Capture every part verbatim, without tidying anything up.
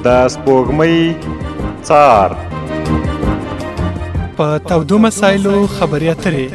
د سپوږمۍ څار په تودو مسایلو خبرې اترې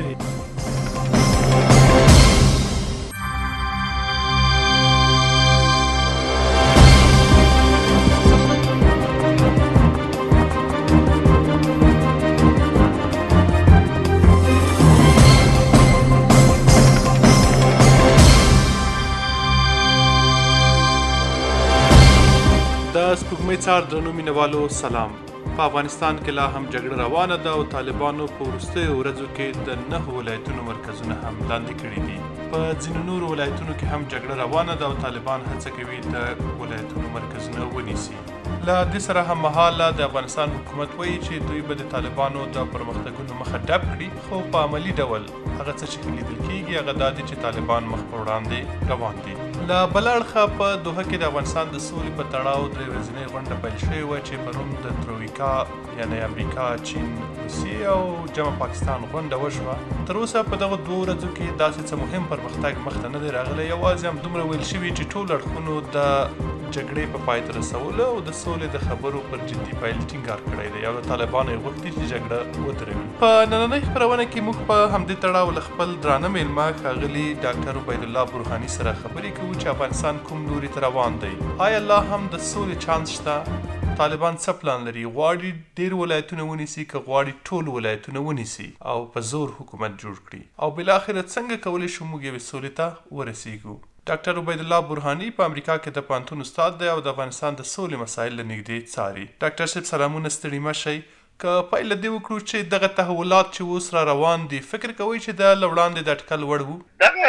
د سپوږمۍ څار درنو مینوالو سلام. په افغانستان کې لا هم جګړه روانه ده او طالبانو په وروستیو ورځو کې د نهو ولایتونو مرکزونه هم لاندې کړي دي. په ځینو نورو ولایتونو کې هم جګړه روانه ده او طالبان هڅه کوي د ولایتونو مرکزونه ونیسي. له دې سره هممهاله د افغانستان حکومت وایي چې دوی به د طالبانو د پرمختګونو مخه ډب کړي، خو په عملي ډول هغه څه چې لیدل کېږي هغه دا دي چې طالبان مخ په وړاندې روان دي. له بله اړخه په دوحه کې د افغانستان د سولې په تړاو درې ورځنۍ غونډه پیل شوې وه چې پرون د ترویکا یعنې امریکا، چین، روسیې او جمع پاکستان غونډه وشوه. تر اوسه په دغه دوو ورځو کې داسې څه مهم پرمختګ مخته نه دی راغلی. یوازې همدومره ویل شوي چې ټولو اړخونو د جګړې په پای ته رسولو او د سولې د خبرو پر جدي پیل ټینګار کړی دی او د طالبانو یې غوښتي چې جګړه ودروي. په نننۍ خپرونه کې موږ په همدې تړاو له خپل درانه میلمه ښاغلي ډاکټر عبیدالله برهاني سره خبرې کوو چې افغانستان کوم لوري ته روان دی. آیا لا هم د سولې چانس شته؟ طالبان څه پلان لري؟ غواړي ډېر ولایتونه ونیسي که غواړي ټول ولایتونه ونیسي او په زور حکومت جوړ کړي؟ او بالاخره څنګه کولی شو موږ یوې سولې ته ورسیږو؟ ډاکټر عبیدالله برهاني په امریکا کې د پوهنتون استاد دی او د افغانستان د سولې مسایل له نږدې څاري. ډاکټر صاحب سلامونه، ستړي مه شئ. که پیل له دې وکړو چې دغه تحولات چې اوس را روان دي، فکر کوئ چې د له وړاندې د اټکل وړ وو؟ دغه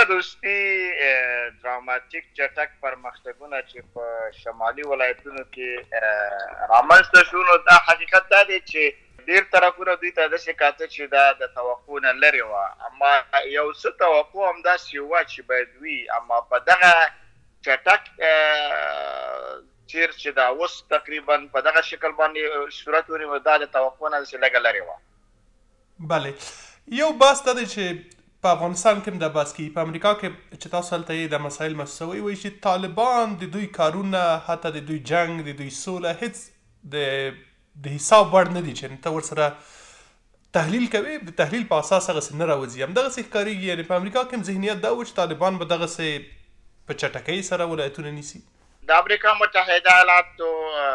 وروستي دراماتیک چټک پرمختګونه چې په شمالي ولایتونو کې رامنځته شو، نو دا حقیقت دا دی چې ډېر طرفونه دوی ته داسې کاته چې دا د توقع نه لرې وه، اما یو څه توقع همداسې وه چې باید وي. اما په دغه چټک چیر چې دا اوس تقریبا په دغه شکل باندې صورت ونیو، دا د توقع نه داسې لږه لرې وه. بله، یو بحث دا دی چې په افغانستان کې هم دا بحث کېږي. په امریکا کې چې تاسو هلته یې د مسایل محسوسوئ، وایي چې طالبان د دوی کارونه، حتی د دوی جنګ، د دوی سوله هېڅ د د حساب وړ نه دي چې ته ورسره تحلیل کوې، د تحلیل په اساس هغسې نه راوځي. همدغسې ښکارېږي. یعنې په امریکا کې هم ذهنیت دا و چې طالبان به دغسې په چټکۍ سره ولایتونه نیسي. د امریکا متحده ایالاتو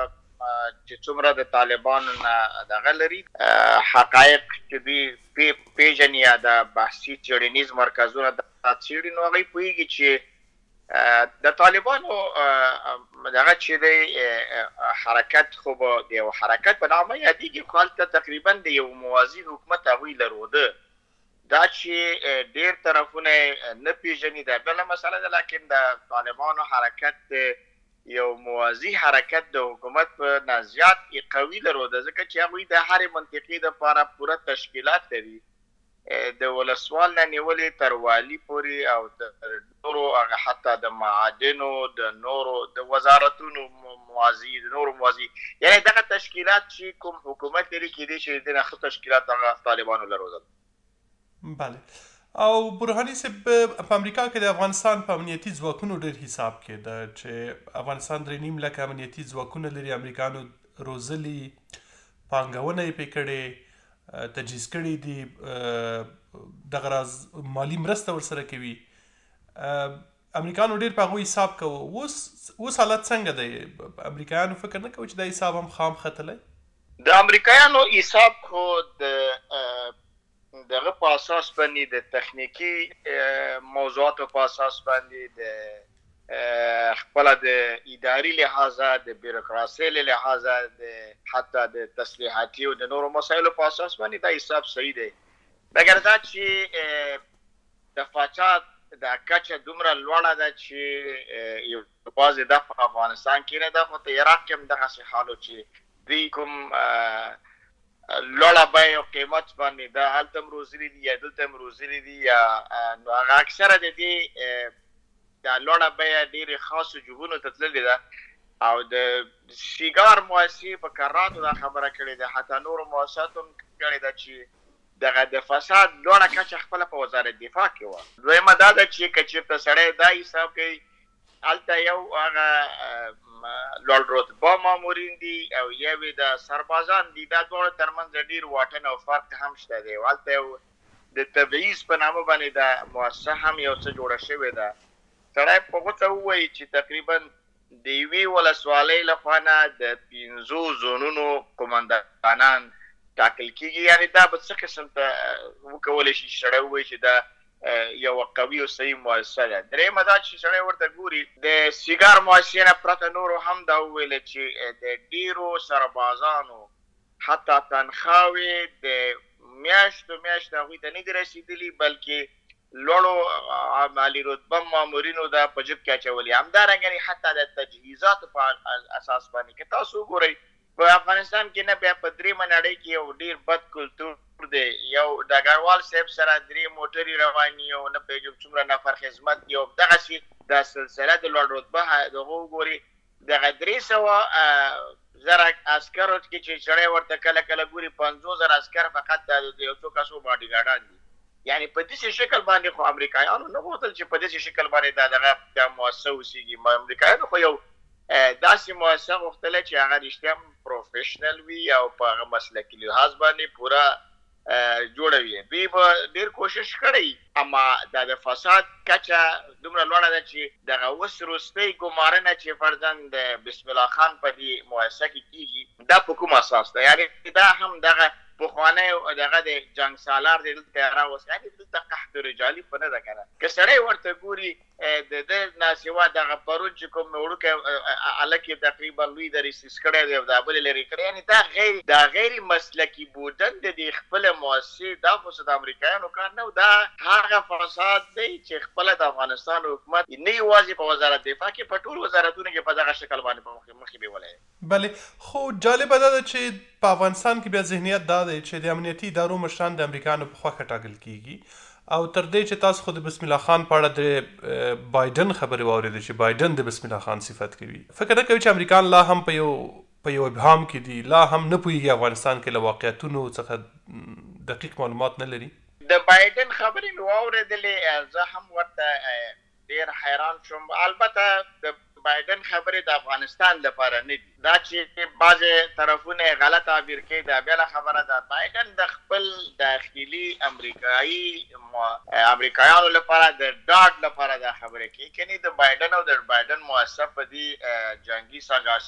چې څومره د طالبانو نه دغه لري حقایق چې دوی پېژني یا د بحثي څېړنیز مرکزونه دا څېړي، نو هغوی پوهېږي چې د طالبانو دغه چې دی حرکت خو به د یو حرکت په نامه یادېږي، خو هلته تقریبا د یو موازي حکومت هغوی لروده. دا چې ډېر طرفونه نه پېژني دا بله مسله ده، لیکن د طالبانو حرکت یو موازي حرکت د حکومت په نه زیات قوي لروده، ځکه چې هغوی د هرې منطقې دپاره پوره تشکیلات لري، د ولسوال نه نیولې تر والي پورې او د نورو هغه حتی د معادنو د نورو د وزارتونو موازي د نورو موازي، یعنې دغه تشکیلات چې کوم حکومت لري کېدای شي د دې نه ښه تشکیلات هغه طالبانو لرودل. بله. او برهاني صاحب، په امریکا کې د افغانستان په امنیتي ځواکونو ډېر حساب کېده چې افغانستان درې نیم لکه امنیتي ځواکونه لري، امریکایانو روزلي، پانګونه یې پرې کړې، تجهیز کړي دي، دغه راز مالي مرسته ورسره کوي. امریکایانو ډېر په هغوی حساب کوو. اوس اوس حالت څنګه دی؟ امریکایانو فکر نه کوي چې دا حساب هم خام ختلی؟ د امریکایانو حساب خو د دغه په اساس باندې، د تخنیکي موضوعاتو په اساس باندې، د خپله د اداري لحاظه، د بیروکراسۍ له لحاظه، د حتی د تسلیحاتي او د نورو مسایلو په اساس باندې دا حساب صحیح دی. مګر دا چې د پاچا دا کچه دومره لوړه ده چې یوازې دا په افغانستان کې نه ده، خو په عراق کې هم دغسې حال و چې دوی کوم لوړه بیه او قیمت باندې دا هلته هم روزلي دي یا دلته هم روزلي دي، یا نو هغه اکثره د دې دا لوړه بیه ډېرې خاصو جوګونو ته تللې ده او د سیګار مؤسسې په کراتو دا خبره کړې ده، حتی نورو مؤسساتو هم کړې ده چې دغه د فساد لوړه کچه خپله په وزارت دفاع کې وه. دویمه دا ده چې که چېرته سړی دا حساب کوي، هلته یو هغه لوړ رتبه مامورین دي او یوې د سربازان دي. دا دواړه ترمنځ ډېر واټن او فرق هم شته دی. هلته یو د تبعیض په نامه باندې د مؤسسه هم یو څه جوړه شوې ده. سړی په غوڅه ووایي چې تقریبا د یوې ولسوالۍ لخوا نه د پنځو زونونو قمندانان ټاکل کېږي. یعنې دا به څه قسم ته وکولی شي چې سړی ووایي چې دا یوه قوي او صحیح مؤسسه ده. درېیمه دا چې سړی ورته ګوري د سیګار مؤسسې نه پرته نورو هم دا وویله چې د ډېرو سربازانو حتی تنخواوې د میاشتو میاشتو هغوی ته نه دي رسېدلي، بلکې لوړو عالي رتبه مامورینو دا په جب کې اچولي. همدارنګه حتی د تجهیزاتو په اساس باندې که تاسو وګورئ په افغانستان کې نه بیا په درېیمه نړۍ کې یو ډېر بد کلتور دی. یو ډګروال صاحب سره درې موټرې رواني او نه پوهېږم څومره نفر خدمت دي او دغسې دا سلسله د لوړ رتبه دغه وګورئ دغه درې سوه زره عسکرو کې چې سړی ورته کله کله ګوري پنځوس زره عسکر فقط د یو څو کسو باډي ګارډان دي. یعنې په داسې شکل باندې خو امریکایانو نه غوښتل چې په داسې شکل باندې دا دغه دا مؤسسه اوسېږي. امریکایانو خو یو داسې مؤسسه غوښتله چې هغه رښتیا پروفیشنل وي او په هغه مسلکي لحاظ باندې پوره جوړه وي. دوی به ډېر کوشش کړی، اما دا د فساد کچه دومره لوړه ده چې دغه اوس وروستۍ ګمارنه چې فرضاً د بسم الله خان په دې مؤسسه کې کېږي دا په کوم اساس ده؟ یعنې دا هم دغه پخوانی دغه د جنګ سالار دی دلته راوست. یعنې دلته قحط رجالي په نه ده که نه. که سړی ورته ګوري د ده نه سوا دغه پرون چې کوم وړوکی هلک یې تقریبا لوی دریسیس کړی دی او دا بل یې لرې کړی. یعنې دا غیر دا غیر مسلکي بودن د دې خپله مؤسسې دا خو د امریکایانو کار نه و. دا هغه فساد دی چې خپله د افغانستان حکومت نه یوازې په وزارت دفاع کې په ټول وزارتونو کې په دغه شکل باندې په مخې بیولی. بلې خو جالبه دا ده چې په افغانستان کې بیا ذهنیت دا دی چې د امنیتي ادارو مشران د امریکایانو په خوښه ټاکل کېږي او تر دې چې تاسو خو د بسم الله خان په اړه د بایدن خبرې واورېدې چې بایدن د بسم الله خان صفت کوي. فکر نه کوي چې امریکایان لا هم په یو په یو ابهام کې دي، لا هم نه پوهېږي افغانستان کې له واقعیتونو څخه دقیق معلومات نه لري؟ د بایدن خبرې مې واورېدلې، زه هم ورته ډېر حیران شوم. البته د بایدن خبرې د افغانستان لپاره نه دي. دا چې بعضې طرفونه یې غلط تعبیر کوي دا بله خبره ده. بایدن د خپل داخلي امریکایي امریکایانو لپاره د ډاډ لپاره دا خبرې کوي. کنې د بایدن او د بایدن مؤسسه په دې جنګي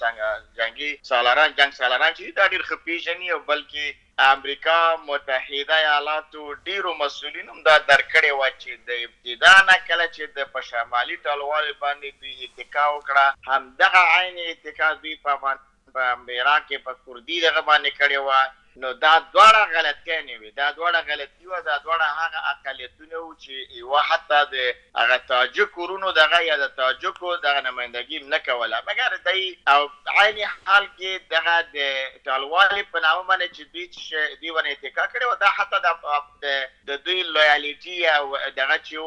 جنګي سالاران جنګ سالاران چې دا ډېر ښه پېژني او بلکې امریکا متحده ایالاتو ډیرو مسؤلینو هم دا درکړې وه چې د ابتدا نه کله چې د په شمالي ټلوالې باندې دوی اتکا وکړه همدغه عین اتکا دوی په عراق کې په کردي دغه باندې کړې وه. نو دا دواړه غلطیانې وې. دا دواړه غلطي وه. دا دواړه هغه اقلیتونه وو چې یوه حتی د هغه تاجک ورونو دغه یا د تاجکو دغه نمایندګي نه کوله، مګر دی او عین حال کې دغه د ټالوالې په نامه باندې چې دوی چې دوی ورنه اتکا کړې وه دا حتی د دوی لویالټي او دغه چې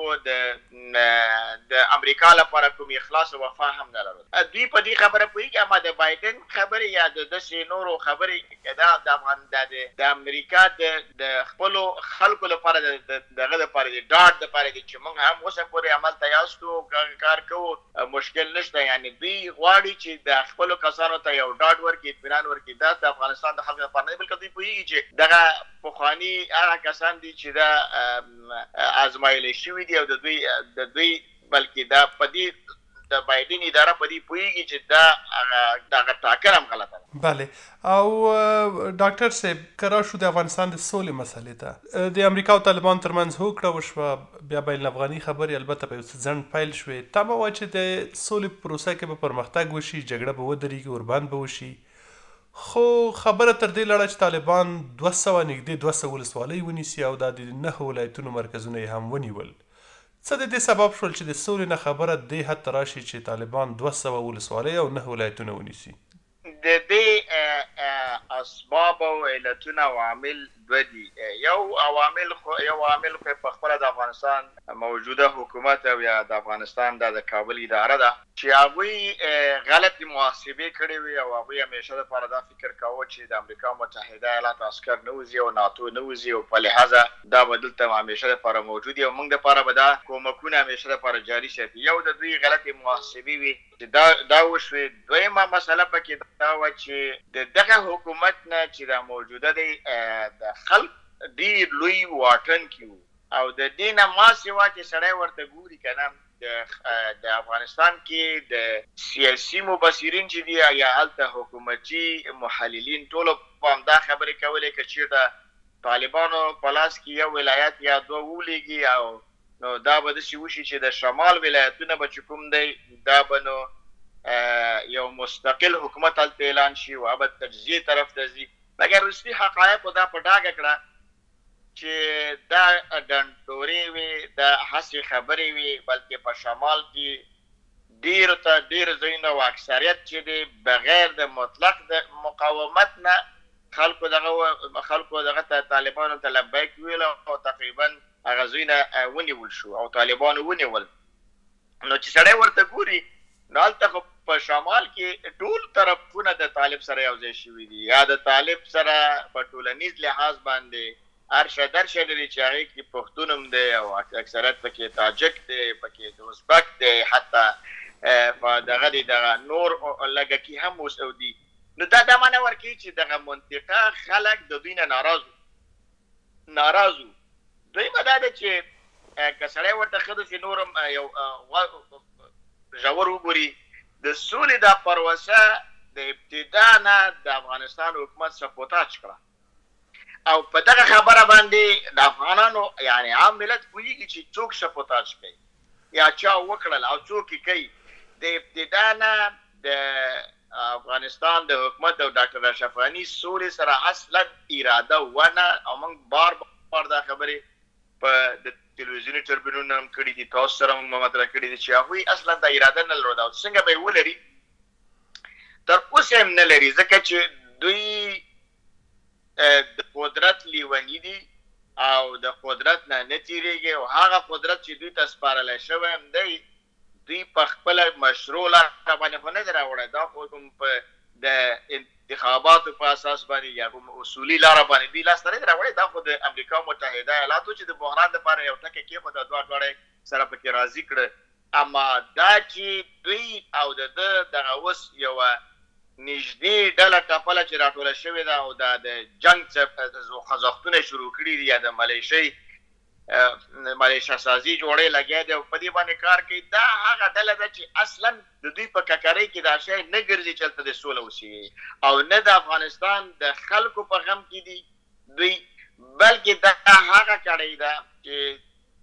و د امریکا لپاره کوم اخلاص او وفا هم نه لرل. دوی په دې خبره پوهېږي، اما د بایدن خبرې یا د داسې نورو خبرې دا د افغان د امریکا د خپلو خلکو لپاره دغه لپاره د ډاډ لپاره دی چې موږ هم اوسه پورې عمل ته یاستو کار کوو مشکل نشته. یعنې دوی غواړي چې د خپلو کسانو ته یو ډاډ ورکړي، اطمینان ورکړي. دا د افغانستان د خلکو لپاره نه دی، بلکې دوی پوهېږي چې دغه پخواني هغه کسان دي چې دا ازمایلی شوي دي او د دوی د دوی بلکې دا په دې د بایدن اداره په دې پوهېږي چې دا دغه ټاکنه هم غلطه ده. بله. او ډاکټر صاحب که راشو د افغانستان د سولې مسلې ته، د امریکا او طالبانو ترمنځ هوکړه وشوه، بیا بین الافغاني خبرې البته په یو څه ځنډ پیل شوې. تا به وایي چې د سولې په پروسه کې به پرمختګ وشي، جګړه به ودرېږي، اوربند به وشي، خو خبره تر دې لاړه چې طالبان دوه سوه نږدې دوه سوه ولسوالۍ ونیسي او دا د نهو ولایتونو مرکزونه یې هم ونیول. څه د دې سبب شول چې د سولې نه خبره دې حد ته راشي چې طالبان دوه سوه ولسوالۍ او نهه ولایتونه ونیسي؟ د دې اسباب او علتونه او عامل دوه دي. یو عوامل خو یو عامل خو په خپله د افغانستان موجوده حکومت او یا د افغانستان د کابل اداره ده چې هغوی غلطې محاسبې کړې وي او هغوی همیشه دپاره دا فکر کاوه چې د امریکا متحده ایالاتو عسکر نه وځي او ناتو نه وځي او په لحاظه دا به دلته همیشه دپاره موجود وي او موږ دپاره به دا کومکونه همیشه دپاره جاري ساتي. یو د دوی غلطې محاسبې وي چې دا دا وشوې. دویمه مسله پکې دا وه چې د دغه حکومت نه چې دا موجوده دی د خلق ډېر لوی واټن کې وو او د دې نه ما سوا چې سړی ورته ګوري که نه د افغانستان کې د سیاسي مبصرین چې دي یا هلته حکومتي محللین ټولو په همدا خبرې کولې که چېرته طالبانو په لاس کې یو ولایت یا دوه ولیږي او نو دا به داسې وشي چې د شمال ولایتونه به چې کوم دی دا به نو یو مستقل حکومت هلته اعلان شي او به تجزیې طرف ته ځي. مګر وروستي حقایقو دا په ډاګه کړه چې دا ډنډورې وي دا هسې خبرې وي بلکې په شمال کې ډېرو ته ډېر ځایونه او اکثریت چې دی بغیر د مطلق د مقاومت نه خلکو دغه خلکو دغه ته طالبانو ته لبیک ویل او تقریبا هغه ځایونه ونیول شو او طالبانو ونیول. نو چې سړی ورته ګوري نو هلته خو په شمال کې ټول طرفونه د طالب سره یو ځای شوي دي یا د طالب سره په ټولنیز لحاظ باندې هرشه درشه لري چې هغې کې پښتون هم دی او اکثریت پکې تاجک دی پکې د ازبک دی حتی په دغه دی دغه نور لږه کې هم اوس دي. نو دا دا معنی ورکوي چې دغه منطقه خلک د دوی نه ناراض ناراض وو. دویمه دا ده چې که سړی ورته ښه داسې نور هم یو ژور وګوري د سولې دا پروسه د ابتدا نه د افغانستان حکومت سپوتاج کړه او په دغه خبره باندې د افغانانو یعنی عام ملت پوهېږي چې څوک سپوتاج کوي یا چا وکړل او څوک یې کوي. د ابتدا نه د افغانستان د حکومت او ډاکټر اشرف غني سولې سره اصلا اراده ونه او موږ بار بار دا خبرې په د تلویزیوني ټربیونونو هم کړي دي تاسو سره موږ مطرح کړي دي چې هغوی اصلا دا اراده نه لرله او څنګه به یې ولري تر اوسه هم نه لري ځکه چې دوی د قدرت لیوني دي او د قدرت نه نه تیریږي او هغه قدرت چې دوی ته سپارلی شوی هم دی دوی په خپله مشروع لاره باندې خو نه دی راوړی دا خو کوم په د انتخاباتو په اساس باندې یا کوم اصولي لاره باندې دوی لاسته نه دی راوړی دا خو د امریکا متحده ایالاتو چې د بحران دپاره یو ټکی کېښوده دوه دواړه سره پکې راضي کړه. اما دا چې دوی او د ده دغه اوس یوه نږدې ډله ټپله چې راټوله شوې ده او دا د جنګ خوځښتونه شروع کړي دي یا د ملیشۍ ملیشه سازي جوړې لګیا دی او په دې باندې کار کوي دا هغه ډله ده چې اصلا د دوی په ککرۍ کې دا شی نه ګرځي چې هلته د سوله وشي او نه د افغانستان د خلکو په غم کې دي دوی بلکې دا هغه کړی ده چې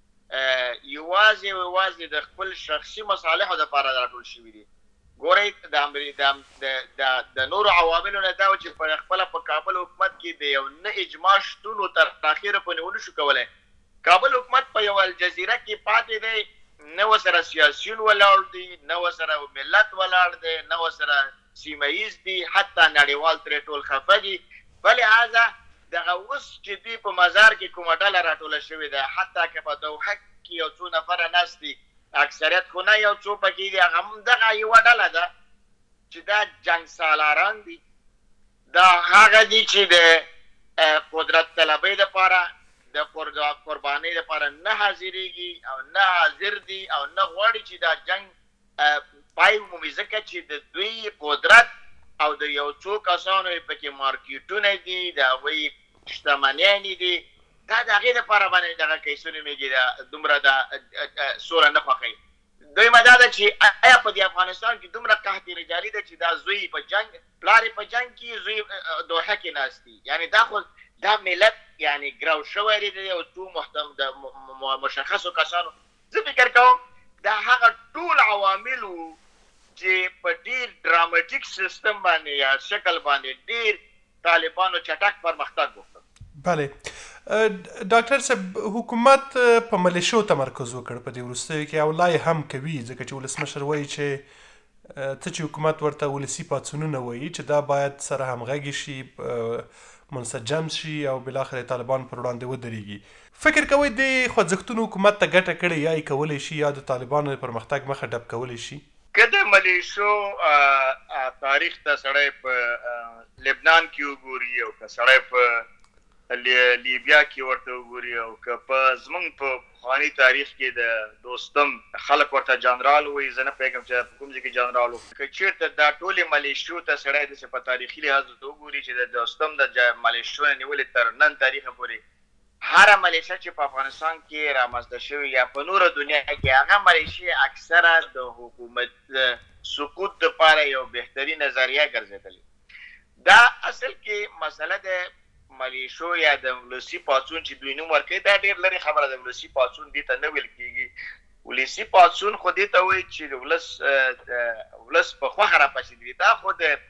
یوازې یوازې د خپل شخصي مصالحو دپاره راټول شوي دي. ګورئ د نورو عواملو نه دا و چې په خپله په کابل حکومت کې د یو نه اجماع شتون تر اخره پورې ونه شو کولی. کابل حکومت په یو الجزیره کې پاتې دی نه ورسره سیاسیون ولاړ دي نه ورسره ملت ولاړ دی نه ورسره سیمه ییز دي حتی نړیوال ترې ټول خفه دي. فلهذا دغه اوس چې دوی په مزار کې کومه ډله راټوله شوې ده حتی که په دوحه کې یو څو نفره ناست دي اکثریت خو نه یو څو پکې دي هغه همدغه یوه ډله ده چې دا جنګ سالاران دي دا هغه دي چې د قدرت طلبۍ دپاره د قربانۍ دپاره نه حاضرېږي او نه حاضر دي او نه غواړي چې دا جنګ پای ومومي ځکه چې د دوی قدرت او د یو څو کسانو یې پکې مارکیټونه دي د هغوی شتمنیانې دي دا د هغې دپاره باندې دغه کیسونه مېږي دا دومره دا سوله نه خوښوي. دویمه دا ده چې آیا په دې افغانستان کې دومره قحط رجالي ده چې دا زوی په جنګ پلار په جنګ کې زوی دوحه کې ناست دي یعنې دا خو دا ملت یعنی ګرو شوی دی د یو څو محتم د مشخصو کسانو. زه فکر کوم دا هغه ټول عوامل وو چې په ډېر ډراماټیک سیستم باندې یا شکل باندې ډېر طالبانو چټک پرمختګ وکړ. بله ډاکټر صاحب حکومت په ملیشو تمرکز وکړ په دې وروستیو کې او لا یې هم کوي ځکه چې ولسمشر وایي چې ته چې حکومت ورته ولسي پاڅونونه وایي چې دا باید سره همغږي شي منسجم شي او بالاخره طالبان پر وړاندې ودرېږي. فکر کوئ د خوځښتونو حکومت ته ګټه کړې یا یې کولی شي یا د طالبانو د پرمختګ مخه ډب کولی شي؟ که د ملیشو تاریخ ته سړی په لبنان کې وګوري او که سړی په لیبیا کې ورته وګوري او که په زمونږ په پخواني تاریخ کې د دوستم خلک ورته جنرال وایي، زه نه پوهېږم چې په کوم ځای کې جنرال و. که چېرته دا ټولې ملیشو ته سړی داسې په تاریخي لحاظ وګوري چې د دوستم د ملیشو نه نیولې تر نن تاریخه پورې هره ملیشه چې په افغانستان کې رامنځته شوې یا په نوره دنیا کې هغه ملیشې اکثره د حکومت سقوط دپاره یو بهتري نظریه ګرځېدلې. دا اصل کې مسله د ملیشو یا د ولسي پاڅون چې دوی نوم ورکوي دا ډېر لرې خبره ده. ولسي پاڅون دې ته نه ویل کېږي. ولسي پاڅون خو دې ته وایي چې د ولس ولس په خوښه راپاڅېدلي. دا خو د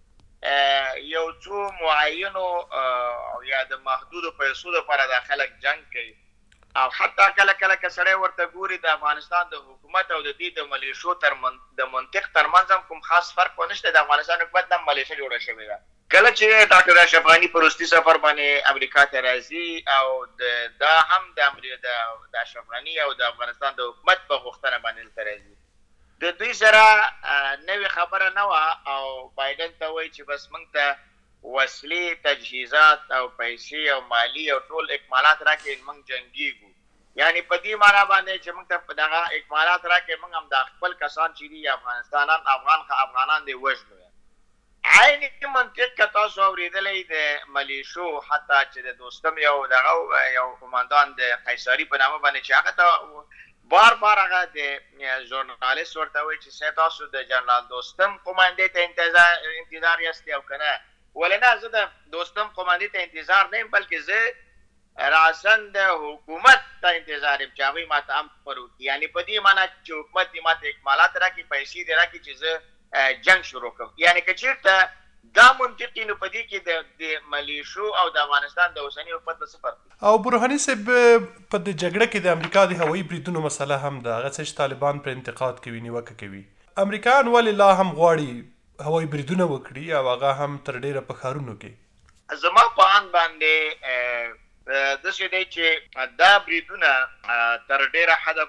یو څو معینو او یا د محدودو پیسو لپاره دا خلک جنګ کوي او حتی کله کله که سړی ورته ګوري د افغانستان د حکومت او د دې د ملیشو تر د منطق ترمنځ هم کوم خاص فرق ونشته. د افغانستان حکومت هم ملیشه جوړه شوې ده. کله چې ډاکټر اشرف غني په وروستي سفر باندې امریکا ته راځي او دا هم د اشرف غني او د افغانستان د حکومت په غوښتنه باندې دلته راځي. د دوی سره نوې خبره نه وه او بایدن ته وایي چې بس موږ ته وسلې، تجهیزات او پیسې او مالي او ټول اکمالات راکړي، موږ جنګېږو. یعنې په دې معنا باندې چې موږ ته دغه اکمالات راکړي، موږ هم د خپل کسان چې دي افغانستانان افغان افغانان دې وژنو. عیني منطق که تاسو اورېدلی د ملیشو حتی چې د دوستم یو دغه یو قماندان د قیصري په نامه باندې چې هغه ته بار بار هغه د ژورنالیست ورته وایي چې سه تاسو د جنرال دوستم قماندې ته انتظار انتظار یاستئ او که نه. ولې نه، زه د دوستم قماندې ته انتظار نه یم بلکې زه راسن د حکومت ته انتظار یم چې هغوی ما ته امر وکړي. یعنې په دې معنا چې حکومت دې ما ته اکمالات راکړي، پیسې دې راکړي چې زه جنګ شروع کړم. یعنې که چېرته دا منطقي نو په دې کې د ملیشو او د افغانستان د اوسني حکومت په څه فرق دی؟ او برهاني صاحب په دې جګړه کې د امریکا د هوایي بریدونو مسله هم ده، هغه څه چې طالبان پر انتقاد کوي، نیوکه کوي. امریکایان ولې لا هم غواړي هوایي بریدونه وکړي او هغه هم تر ډېره په ښارونو کې؟ زما په اند باندې داسې دی چې دا بریدونه تر ډېره حده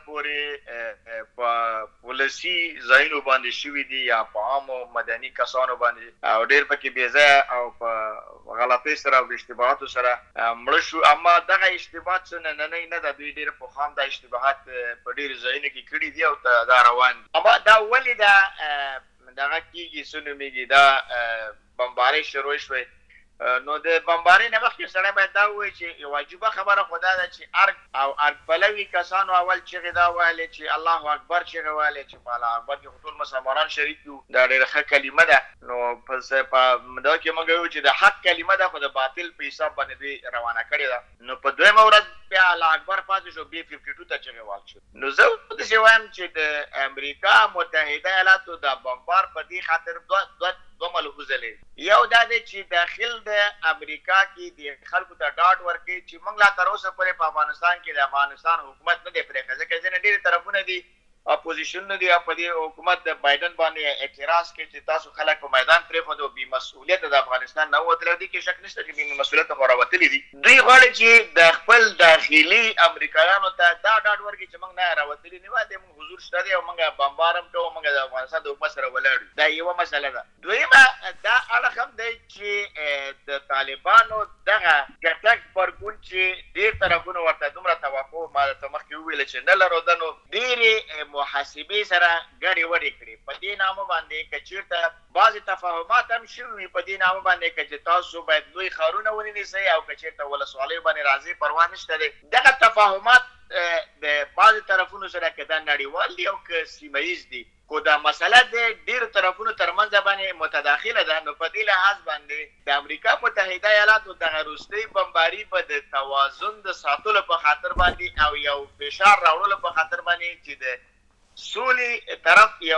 پورې په ولسي ځایونو باندې شوي دي یا په عامو مدني کسانو باندې او ډېر پکې بېځایه او په غلطۍ سره او د اشتباهاتو سره مړه شو. اما دغه اشتباهات څه نننۍ نه ده، دوی ډېر پخوا هم دا اشتباهات په ډېرو ځایونو کې کړي دي او دا روان دي. اما دا ولې دا دغه کېږي څه نومېږي دا بمبارۍ شروع شوې؟ نو د بمبارۍ نه مخکې سړی باید دا ووایي چې یوه عجیبه خبره خو دا ده چې ارګ او ارګ پلوي کسانو اول چغې دا ویلې چې الله اکبر چغې ویلې چې په الله اکبر کې خو ټول مسلمانان شریک یو، دا ډېره ښه کلمه ده. نو په دا کې موږ وایو چې د حق کلمه ده خو د باطل په حساب باندې دوی روانه کړې ده. نو په دویمه ورځ بیا الله اکبر پاتې شو، بي ففټي ټو ته چغې وال شو. نو زه داسې وایم چې د امریکا متحده ایالاتو د بمبار په دې خاطر دوه دوه ملحوظه لري. یو دا دی چې داخل د امریکا کې د خلکو ته ډاډ ورکړي چې موږ لا تر اوسه پورې په افغانستان کې د افغانستان حکومت نه دی پرېښی، ځکه ځینې ډېرې طرفونه دي اپوزیشنونه دي په دې حکومت د بایدن باندې اعتراض کوي چې تاسو خلک په میدان پرېښودو، بې مسؤلیته د افغانستان نه ووتلی. دې کې شک نشته چې بې مسؤلیته خو راوتلي دي. دوی غواړي چې د خپل داخلي امریکایانو ته دا ډاډ ورکړي چې موږ نه راوتلي نه یو، د موږ حضور شته دی او موږ بمبار هم کوو، موږ د افغانستان د حکومت سره ولاړ یو. دا یوه مسله ده. دویمه دا اړخ هم دی چې د طالبانو دغه ګټک پرګون چې ډېر طرفونه ورته دومره توقع ما درته مخکې وویله چې نه لرو، نو ډېرې محاسبې سره ګډې وډې کړي. په دې نامه باندې که چېرته بعضې تفاهمات هم شوي وي په دې نامه باندې که چې تاسو باید لوی ښارونه ونیسئ او که چېرته ولسوالیو باندې راځئ پروا نشته دی. دغه تفاهمات د بعضې طرفونو سره که دا نړیوال دي او که سیمه ییز دي، خو دا مسله د ډېرو طرفونو ترمنځ باندې متداخله ده. نو په دې لحاظ باندې د امریکا متحده ایالاتو دغه وروستۍ بمباري به د توازن د ساتلو په خاطر باندې او یو فشار راوړلو په خاطر باندې چې د سولې طرف یو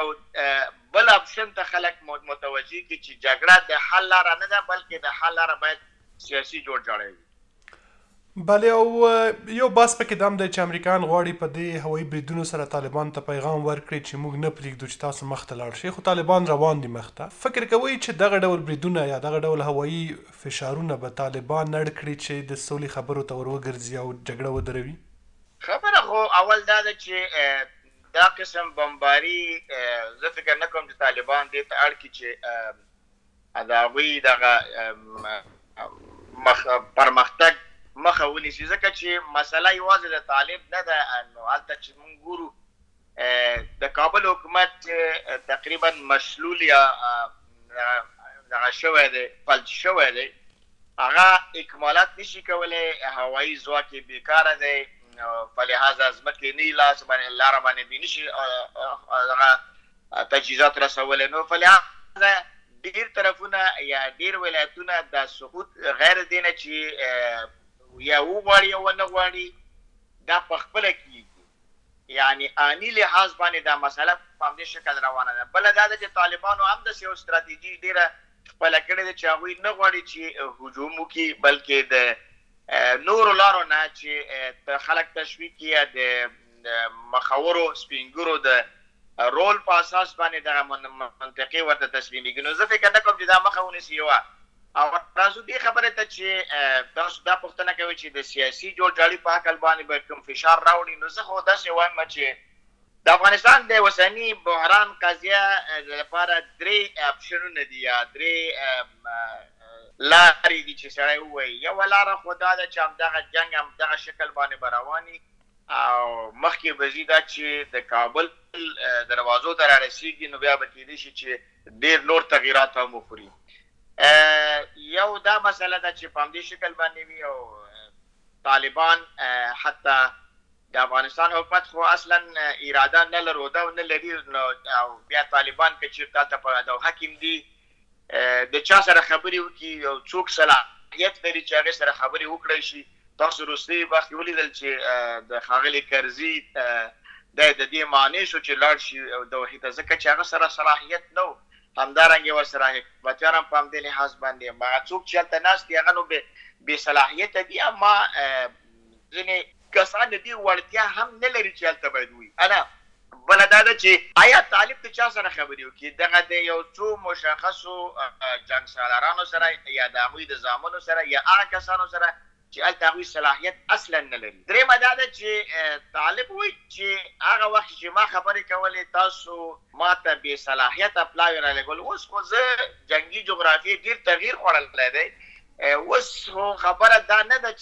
بل اپشن ته خلک متوجه کړي چې جګړه د حل لاره نه ده بلکې د حل لاره باید سیاسي جوړجاړی وي. بله او یو بحث پکې دا هم دی چې امریکایان غواړي په دې هوایي بریدونو سره طالبانو ته پیغام ورکړي چې موږ نه پرېږدو چې تاسو مخ ته لاړ شئ، خو طالبان روان دي مخ ته. فکر کوئ چې دغه ډول بریدونه یا دغه ډول هوایي فشارونه به طالبان نړ کړي چې د سولې خبرو ته ور وګرځي او جګړه ودروي؟ خبره خو اول دا ده چې دا قسم بمباري زه فکر نه کوم چې طالبان دې ته اړ کړي چې د هغوی دغه پرمختګ مخه ونیسي، ځکه چې مسله یوازې د طالب نه ده. نو هلته چې موږ ګورو د کابل حکومت تقریبا مشلول یا دغه شوی دی، فلج شوی دی، هغه اکمالات نشي کولی، هوایي ځواک یې بیکاره دی، فلهذا ځمکې نه لاس باندې لاره باندې دوی نشي دغه تجهیزات رسولی. نو فلهذا ډېر طرفونه یا ډېر ولایتونه د سقوط غیر دی نه چې یا وغواړي یا ونه غواړي دا په خپله کېږي، یعنې آني لحاظ باندې دا مسله په همدې شکل روانه ده. بله دا ده چې طالبانو هم داسې یو ستراتیژي ډېره خپله کړې ده چې هغوی نه غواړي چې هجوم وکړي، بلکې د نورو لارو نه چې خلک تشویق کړي یا د مخورو سپینګرو د رول په اساس باندې دغه منطقې ورته تسلیمېږي. نو زه فکر نه کوم چې دا مخه ونیسي. یوه او راځو دې خبرې ته چې تاسو دا پوښتنه کوئ چې د سیاسي جوړجاړي په عقل باندې به کوم فشار راوړي. نو زه خو داسې وایم چې د افغانستان د اوسني بحران قضیه لپاره درې اپشنونه دي یا درې لارې دي چې سړی ووایي. یوه لاره خو دا ده چې همدغه جنګ همدغه شکل باندې به رواني او مخکې به ځي دا چې د کابل دروازو ته رارسېږي، نو بیا به کېدای شي چې ډېر نور تغییرات هم وخوري. یو دا مسله ده چې په همدې شکل باندې وي او طالبان حتی د افغانستان حکومت خو اصلا اراده نه لرو ده او نه لري، او بیا طالبان که چېرته هلته په دوحه کې دي د چا سره خبرې وکړي او څوک صلاحیت لري چې هغې سره خبرې وکړی شي. تاسو وروستي وخت کې ولیدل چې د ښاغلي کرزي دی د دې معنی شو چې لاړ شي دوحې ته، ځکه چې هغه سره صلاحیت نه و. همدارنګې ورسره حکومتیان هم په همدې لحاظ باندې هغه څوک چې هلته ناست دي هغه نو بې صلاحیته دي، اما ځینې کسان د دې وړتیا هم نه لري چې هلته باید وي. انا بله دا ده چې آیا طالب د چا سره خبرې وکړي؟ دغه د یو څو مشخصو جنګسالارانو سره یا د هغوی د زامنو سره یا هغه کسانو سره چې هلته هغوی صلاحیت اصلا نه لري. درېیمه دا ده چې طالب وایي چې هغه وخت چې ما خبرې کولې تاسو ما ته بې صلاحیته پلاوي رالېږل، اوس خو زه جنګي جغرافیې ډېر تغییر خوړلی دی. اوس خو خبره دا نه ده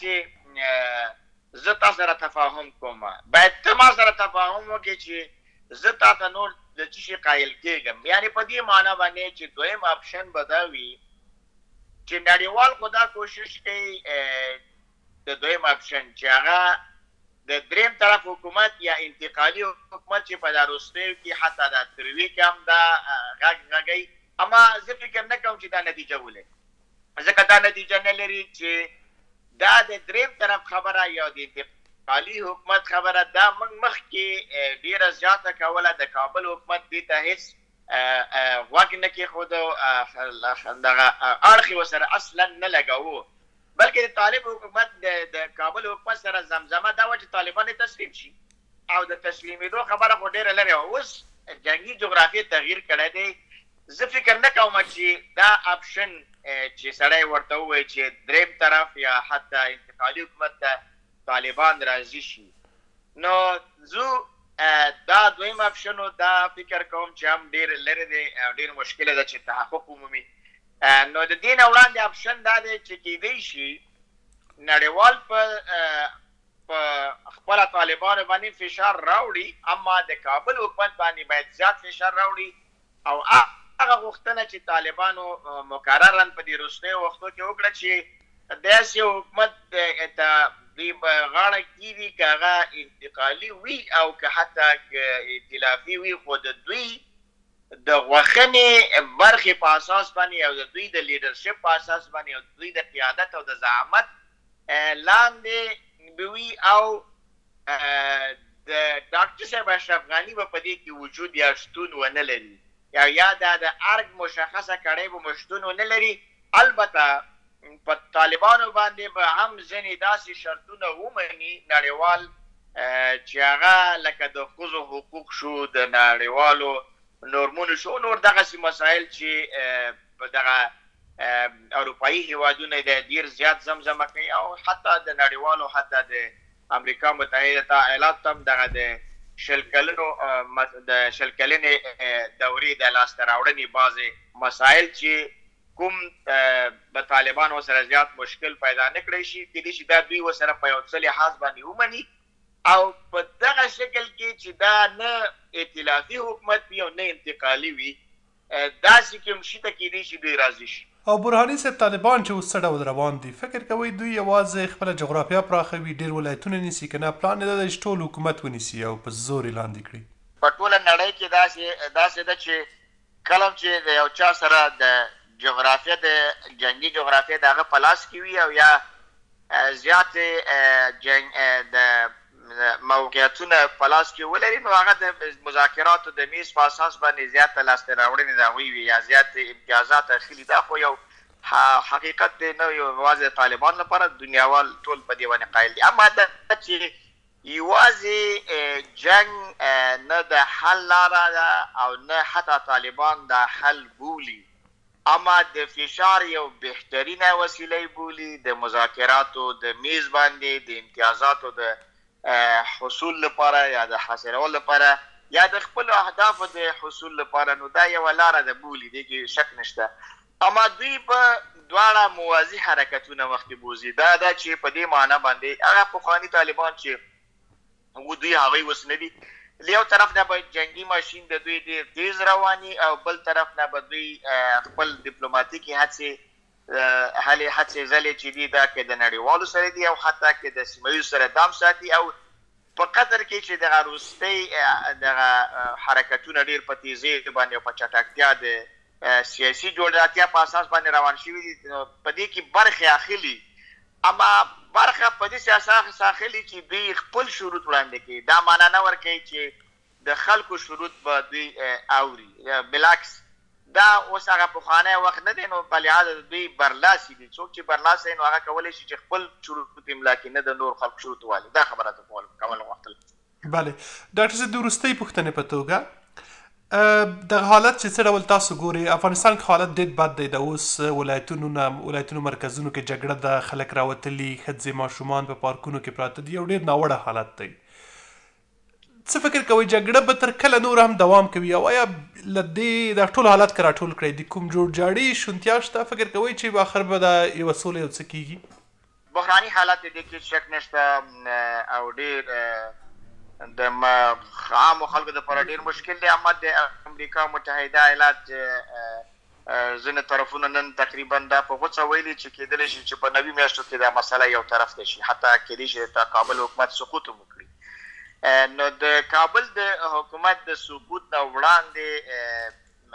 چې زه تا سره تفاهم کوم، باید ته ما سره تفاهم وکړې چې زه تا ته نور د څه شي قایل کېږم. یعنې په دې معنا باندې چې دویم اپشن به دا وي چې نړیوال خو دا کوشش کوي د دویم اپشن چې هغه د دریم طرف حکومت یا انتقالي حکومت چې په دا وروستیو کې حتی دا ترویج کې هم دا غږ غږوي، اما زه فکر نه کوم چې دا نتیجه ولري، ځکه دا نتیجه نه لري چې دا د دریم طرف خبره یا د انتقالي حکومت خبره دا موږ مخکې ډېره زیاته کوله. د کابل حکومت دې ته هېڅ غوږ نه کېښوده، دغه اړخ یې ورسره اصلا نه لګاوه، بلکې د طالب حکومت د کابل حکومت سره زمزمه دا وه چې طالبان یې تسلیم شي، او د تسلیمېدو خبره خو ډېره لرې وه. اوس جنګي جغرافیې تغییر کړی دی. زه فکر نه کوم چې دا اپشن چې سړی ورته ووایي چې دریم طرف یا حتی انتقالي حکومت ته طالبان راضي شي. نو زه دا دویم اپشن دا فکر کوم چې هم ډېر لرې دی او ډېر مشکله ده چې تحقق ومومي. نو د دې نه وړاندې اپشن دا دی چې کېدی شي نړیوال په خپله طالبانو باندې فشار راوړي، اما د کابل حکومت باندې باید زیات فشار راوړي او هغه غوښتنه چې طالبانو مکررا په دې وروستیو وختو کې وکړه چې داسې حکومت ته دوی په غاړه کېږي که هغه انتقالي وي او که حتی ائتلافي وي، خو د دوی د غوښنې برخې په اساس باندې او د دوی د لیډرشپ په اساس باندې او دوی د قیادت او د زعامت لاندې به وي، او د ډاکټر صاحب اشرف غني به په دې کې وجود یا شتون ونه لري، یا یا د ارګ مشخصه کړۍ به شتون ونه لري. البته په طالبانو باندې به هم ځینې داسې شرطونه ومني نړیوال چې هغه لکه د ښځو حقوق شو، د نړیوالو نورمونو شو، نور دغسې مسایل چې په دغه اروپایي هیوادونه د ډېر زیات زمزمه کوي او حتی د نړیوالو حتی د امریکا متحده ایالاتو هم دغه د شل کلنو د شل کلنې دورې د لاسته راوړنې بعضې مسایل چې کوم به طالبانو سره زیات مشکل پیدا نه کړی شي، کېدای شي دا دوی ورسره په یو څه لحاظ باندې ومني او په دغه شکل کې چې دا نه ائتلافي حکومت وي او نه انتقالي وي، داسې کوم شي ته کېدای شي دوی راضي شي. او برهاني صاحب، طالبان چې اوس څه ډول روان دي، فکر کوئ دوی یوازې خپله جغرافیه پراخوي، ډېر ولایتونه نیسي، که نه پلان یې دا دی چې ټول حکومت ونیسي او په زور یې لاندې کړي؟ په ټوله نړۍ کې داسې داسې ده چې کله چې د یو چا سره د جغرافیه د جنګي جغرافیه د هغه په لاس کې وي او یا زیاتې جنګ د موقعیتونه په لاس کې ولري، نو هغه د مذاکراتو د میز په اساس باندې زیاته لاسته راوړنې د هغوی وي یا زیاتې امتیازات اخلي. دا خو یو حقیقت دی، نه یوازې د طالبان لپاره، دنیاوال ټول په دې باندې قایل دي. اما دا چې یوازې جنګ نه د حل لاره ده او نه حتی طالبان د حل بولي، اما د فشار یو بهترینه وسیله بولي، د مذاکراتو د میز باندې د امتیازاتو د حصول لپاره یا د حاصلولو لپاره یا د خپلو اهدافو د حصول لپاره، نو دا یوه لاره ده بولي، دې کې شک نشته. اما دوی په دواړه موازي حرکتونه مخکې بوځي. دا ده چې په دې معنی باندې هغه پخواني طالبان چې و دوی هغوی اوس نه دي، له یو طرف نه به جنګي ماشین د دوی ډېر تیز رواني او بل طرف نه به دوی خپل ډیپلوماتیکي هڅې هلې هڅې ځلې چې دي دا که د نړیوالو سره دي او حتی که د سیمه ییزو سره دام ساتي، او په قدر کې چې دغه وروستۍ دغه حرکتونه ډېر په تیزۍ باندې او په چټکتیا د سیاسي جوړجاړتیا په اساس باندې روان شوي دي، په دې کې برخې اخلي. اما برخه په دې اساس اخلي چې دوی خپل شروط وړاندې کوي. دا معنا نه ورکوي چې د خلکو شروط به دوی اوري، بالعکس دا اوس هغه پخوانی وخت نه دی، نو په لحاظ د دوی برلاسي دي. څوک چې برلاسي نو هغه کولی شي چې خپل شروط املا کړي، نه د نور خلکو شروط والي. دا خبره ته کول غوښتل. بله ډاکټر صاحب، د وروستۍ پوښتنې په توګه دغه حالت چې څه ډول تاسو ګورئ، افغانستان کې حالت ډېر بد دی. د اوس ولایتونو نه ولایتونو مرکزونو کې جګړه ده، خلک راوتلي، ښځې ماشومان په پارکونو کې پراته دي، یو ډېر ناوړه حالت دی. څه فکر کوئ جګړه به تر کله نور هم دوام کوي او آیا له دې د ټول حالت که راټول کړئ د کوم جوړجاړي شونتیا شته؟ فکر کوئ چې به آخر به دا یوه سوله یو څه کېږي؟ بحراني حالت د دې کې شک نشته او ډېر د عامو خلکو دپاره ډېر مشکل دی. اما د امریکا متحده ایالات ځینې طرفونه نن تقریبا دا په غوڅه ویلي چې کېدلی شي چې په نوي میاشتو کې دا مسله یو طرف ته شي، حتی کېدای شي د کابل حکومت سقوط هم وکړي. نو د کابل د حکومت د سقوط نه وړاندې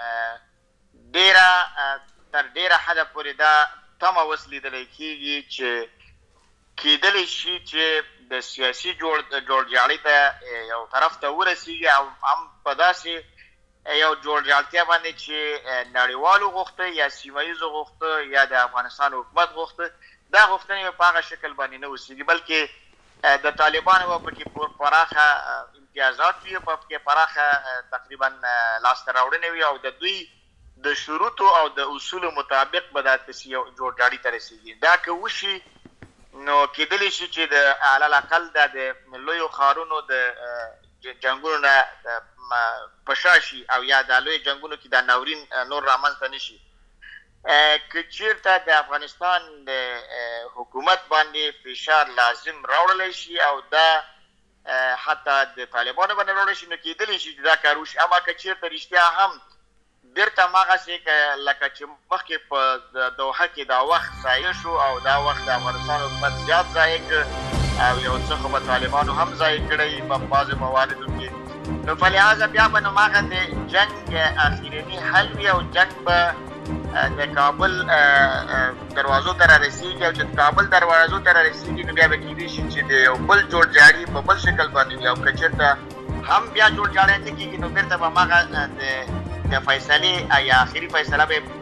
ډېره تر ډېره حده پورې دا تمه اوس لیدلی کېږي چې کېدلی شي چې د سیاسي جوړجاړي ته یو طرف ته ورسېږي او هم په داسې یو جوړجاړتیا باندې چې نړیوالو غوښته یا سیمه ییزو غوښته یا د افغانستان حکومت غوښته، دا غوښتنې په هغه شکل باندې نه اوسېږي، بلکې د طالبانو به پکې پراخه امتیازات وي، پکې پراخه تقریبا لاسته راوړنې وي او د دوی د شروطو او د اصولو مطابق به دا جوړجاړي ته رسېږي. دا که وشي نو کېدلی شي چې د علل اقل د لویو ښارونو د جنګونو نه په شا شي او یا د لویو جنګونو کې دا ناورین نور رامنځته نه شي. که چېرته د افغانستان د حکومت باندې فشار لازم راوړلی شي او دا حتی د طالبانو باندې راوړلی شي، نو کېدلی شي چې دا کار وشي. اما که چېرته رښتیا هم بیرته هماغسې لکه چې مخکې په دوحه کې دا وخت ضایع شو او دا وخت د افغانستان حکومت زیات ضایع کړ او یو څه خو به طالبانو هم ضایع کړی په بعضو مواردو کې، نو په لحاظه بیا به هماغه د جنګ اخرني حل وي او جنګ به د کابل دروازو ته رارسېږي او چې د کابل دروازو ته رارسېږي نو بیا به کېدای شي چې د یو بل جوړجاړي په بل شکل باندې وي او که چېرته هم بیا جوړجاړی نه کېږي نو بېرته به هماغه د د فیصلې یا آخري فیصله به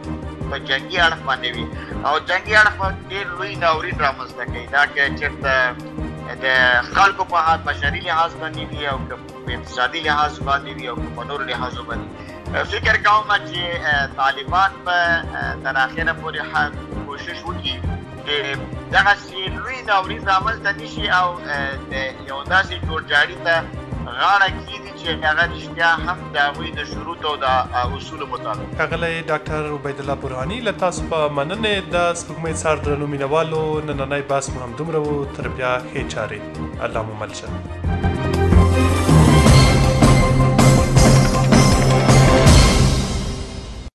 په جنگي اړخ باندې وي او جنگي اړخ ډېر لوی ناورین رامنځته کوي دا که چېرته د خلکو په بشري لحاظ باندې وي او که په اقتصادي لحاظ باندې وي او که په نورو لحاظو باندې فکر کوم چې طالبان په تر اخره پورې کوشش وکړي چې دغسې لوی ناورین رامنځته نه شي او د یو داسې جوړجاړي ته غاړه کېږدي چې هغه رښتیا هم د هغوی د شروطو او د اصولو مطابق. ښاغلی ډاکټر عبیدالله برهاني له تاسو په مننې د سپوږمۍ څار درنو مینوالو نننی بحث مو همدومره و. تر بیا ښې چارې. الله مو مل شه.